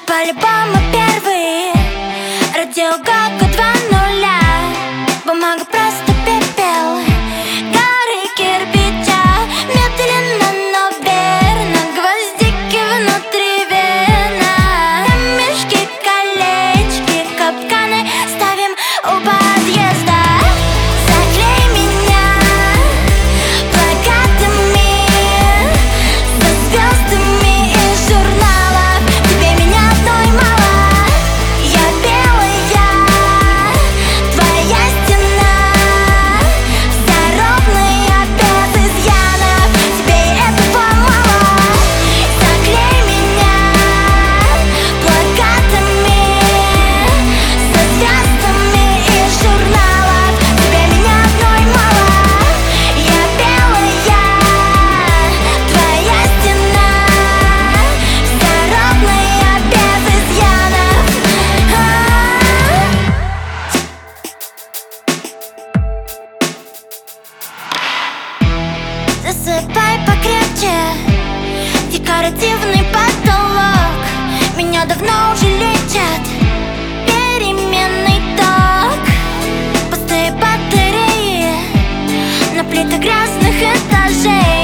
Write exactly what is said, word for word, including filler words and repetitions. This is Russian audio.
по-любому первый. Радиогака два нуля. Бумага просто пепел, горы кирпича. Медленно, но верно, гвоздики внутри вена. Камешки, колечки, капканы ставим у подъезда. Заклей меня плакатами со звездами из журналов. Тебе меня одной мало. Я белая, твоя стена, вся ровная, без изъянов. Тебе этого мало. Заклей меня плакатами со звездами из журналов. Тебе меня одной мало. Я белая, твоя стена, вся ровная, без изъянов. Засыпай покрепче, декоративный потолок. Меня давно уже лечат переменный ток. Пустые батареи на плитах грязных этажей.